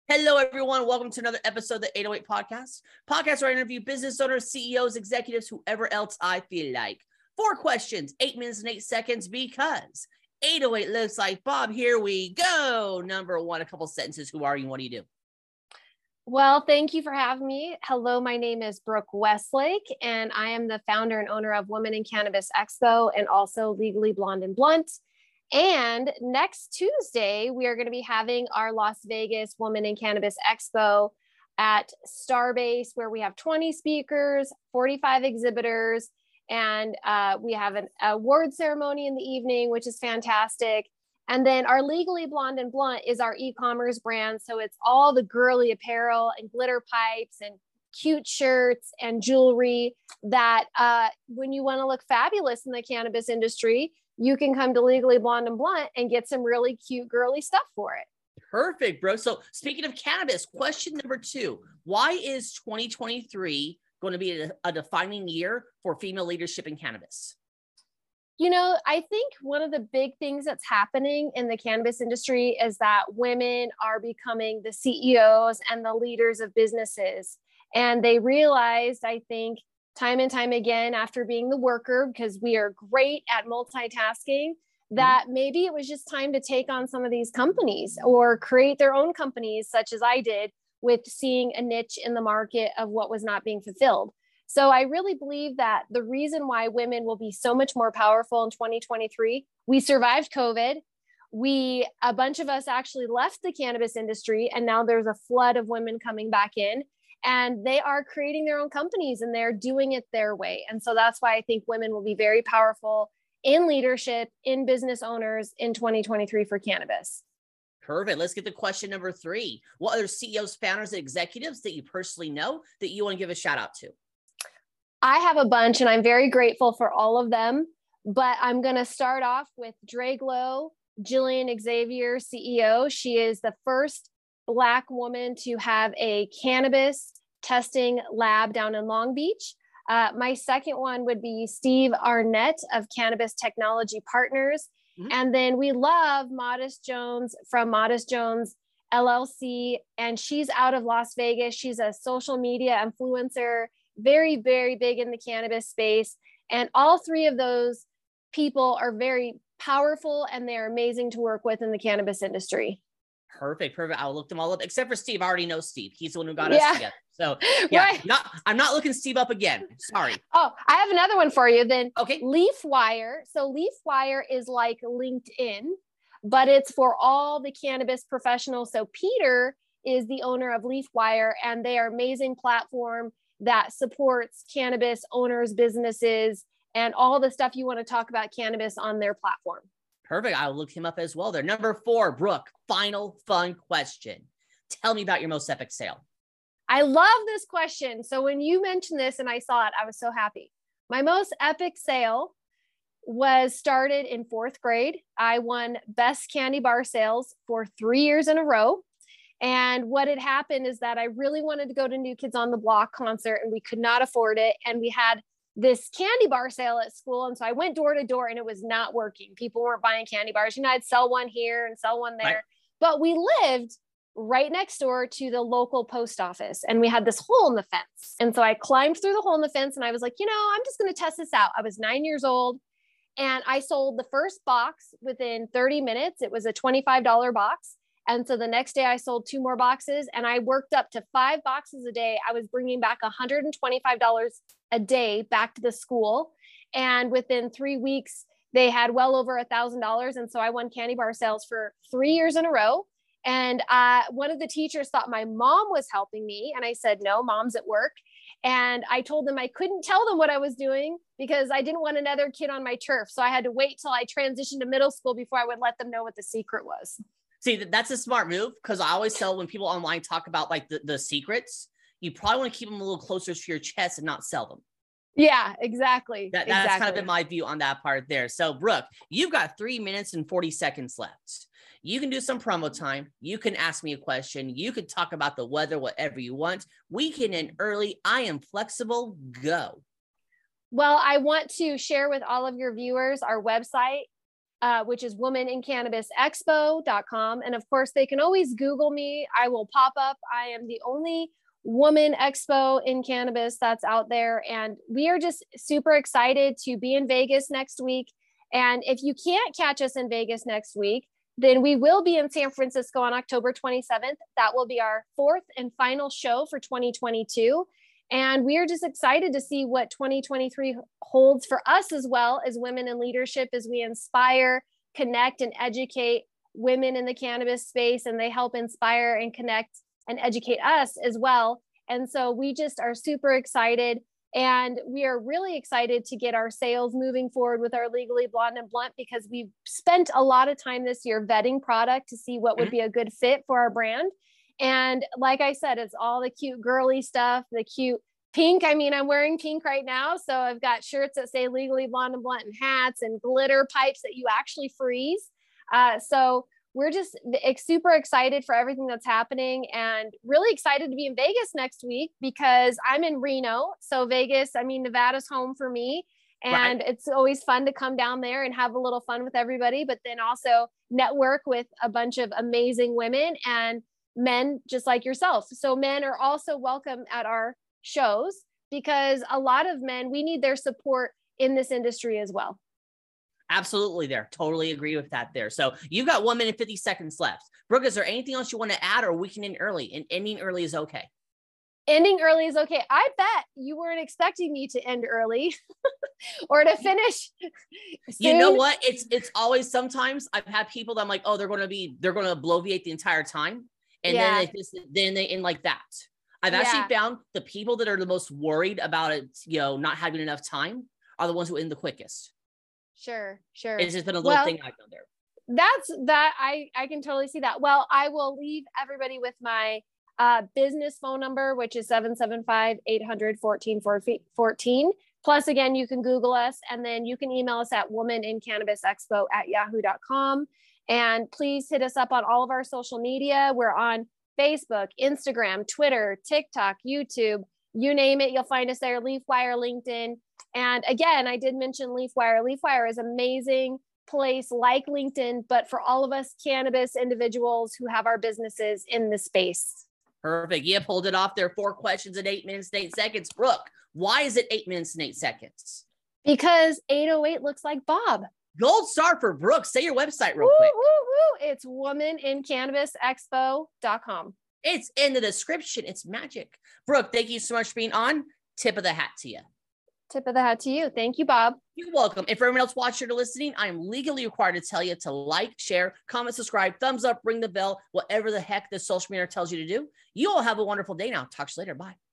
Hello, everyone. Welcome to another episode of the 808 Podcast where I interview business owners, CEOs, executives, whoever else I feel like. 4 questions, 8 minutes and 8 seconds, because 808 looks like Bob. Here we go. Number 1, a couple sentences. Who are you? What do you do? Well, thank you for having me. Hello, my name is Brooke Westlake, and I am the founder and owner of Women in Cannabis Expo and also Legally Blonde and Blunt. And next Tuesday, we are going to be having our Las Vegas Women in Cannabis Expo at Starbase, where we have 20 speakers, 45 exhibitors, and we have an award ceremony in the evening, which is fantastic. And then our Legally Blonde and Blunt is our e-commerce brand. So it's all the girly apparel and glitter pipes and cute shirts and jewelry that when you want to look fabulous in the cannabis industry, you can come to Legally Blonde and Blunt and get some really cute girly stuff for it. Perfect, bro. So speaking of cannabis, question number 2, why is 2023 going to be a defining year for female leadership in cannabis? You know, I think one of the big things that's happening in the cannabis industry is that women are becoming the CEOs and the leaders of businesses. And they realized, I think, time and time again, after being the worker, because we are great at multitasking, that maybe it was just time to take on some of these companies or create their own companies, such as I did, with seeing a niche in the market of what was not being fulfilled. So I really believe that the reason why women will be so much more powerful in 2023, we survived COVID. A bunch of us actually left the cannabis industry, and now there's a flood of women coming back in, and they are creating their own companies and they're doing it their way. And so that's why I think women will be very powerful in leadership, in business owners in 2023 for cannabis. Perfect. Let's get to question number 3. What other CEOs, founders, and executives that you personally know that you want to give a shout out to? I have a bunch and I'm very grateful for all of them, but I'm going to start off with Draglow, Jillian Xavier, CEO. She is the first Black woman to have a cannabis testing lab down in Long Beach. My second one would be Steve Arnett of Cannabis Technology Partners. And then we love Modest Jones from Modest Jones LLC, and she's out of Las Vegas. She's a social media influencer, very, very big in the cannabis space. And all 3 of those people are very powerful and they're amazing to work with in the cannabis industry. Perfect. I'll look them all up, except for Steve. I already know Steve. He's the one who got us together. So yeah, right. I'm not looking Steve up again. Sorry. Oh, I have another one for you then. Okay. LeafWire. So LeafWire is like LinkedIn, but it's for all the cannabis professionals. So Peter is the owner of LeafWire, and they are an amazing platform that supports cannabis owners, businesses, and all the stuff you want to talk about cannabis on their platform. Perfect. I'll look him up as well there. Number 4, Brooke, final fun question. Tell me about your most epic sale. I love this question. So when you mentioned this and I saw it, I was so happy. My most epic sale was started in 4th grade. I won best candy bar sales for 3 years in a row. And what had happened is that I really wanted to go to New Kids on the Block concert and we could not afford it. And we had this candy bar sale at school. And so I went door to door and it was not working. People weren't buying candy bars. You know, I'd sell one here and sell one there, right. But we lived right next door to the local post office and we had this hole in the fence. And so I climbed through the hole in the fence and I was like, I'm just going to test this out. I was 9 years old and I sold the first box within 30 minutes. It was a $25 box. And so the next day I sold 2 more boxes and I worked up to 5 boxes a day. I was bringing back $125 a day back to the school. And within 3 weeks, they had well over $1,000. And so I won candy bar sales for 3 years in a row. And one of the teachers thought my mom was helping me. And I said, no, mom's at work. And I told them I couldn't tell them what I was doing because I didn't want another kid on my turf. So I had to wait till I transitioned to middle school before I would let them know what the secret was. See, that's a smart move because I always tell when people online talk about like the secrets, you probably want to keep them a little closer to your chest and not sell them. Yeah, exactly. That's kind of been my view on that part there. So Brooke, you've got 3 minutes and 40 seconds left. You can do some promo time. You can ask me a question. You can talk about the weather, whatever you want. We can end early. I am flexible. Go. Well, I want to share with all of your viewers our website. which is womanincannabisexpo.com. And of course, they can always Google me. I will pop up. I am the only woman expo in cannabis that's out there. And we are just super excited to be in Vegas next week. And if you can't catch us in Vegas next week, then we will be in San Francisco on October 27th. That will be our fourth and final show for 2022. And we are just excited to see what 2023 holds for us as well as women in leadership, as we inspire, connect, and educate women in the cannabis space, and they help inspire and connect and educate us as well. And so we just are super excited, and we are really excited to get our sales moving forward with our Legally Blonde and Blunt, because we've spent a lot of time this year vetting product to see what would be a good fit for our brand. And like I said, it's all the cute girly stuff, the cute pink. I mean, I'm wearing pink right now. So I've got shirts that say Legally Blonde and Blunt, and hats and glitter pipes that you actually freeze. So we're just super excited for everything that's happening, and really excited to be in Vegas next week, because I'm in Reno. So Vegas, I mean, Nevada's home for me. And It's always fun to come down there and have a little fun with everybody, but then also network with a bunch of amazing women and men just like yourself. So men are also welcome at our shows, because a lot of men, we need their support in this industry as well. Absolutely there. Totally agree with that there. So you've got 1 minute, 50 seconds left. Brooke, is there anything else you want to add, or we can end early? And ending early is okay. Ending early is okay. I bet you weren't expecting me to end early or to finish soon. You know what? It's always, sometimes I've had people that I'm like, oh, they're going to bloviate the entire time. And then they end like that. I've actually found the people that are the most worried about it, not having enough time, are the ones who end the quickest. Sure. It's just been a little thing I've done there. I can totally see that. Well, I will leave everybody with my business phone number, which is 775-800-1414. Plus, again, you can Google us, and then you can email us at womanincannabisexpo@yahoo.com. And please hit us up on all of our social media. We're on Facebook, Instagram, Twitter, TikTok, YouTube, you name it, you'll find us there. LeafWire, LinkedIn. And again, I did mention LeafWire. LeafWire is an amazing place like LinkedIn, but for all of us cannabis individuals who have our businesses in the space. Perfect. You pulled it off there. 4 questions in 8 minutes and 8 seconds. Brooke, why is it 8 minutes and 8 seconds? Because 808 looks like Bob. Gold star for Brooke. Say your website real quick. It's womanincannabisexpo.com. It's in the description. It's magic. Brooke, thank you so much for being on. Tip of the hat to you. Tip of the hat to you. Thank you, Bob. You're welcome. If everyone else watching or listening, I am legally required to tell you to like, share, comment, subscribe, thumbs up, ring the bell, whatever the heck the social media tells you to do. You all have a wonderful day now. Talk to you later. Bye.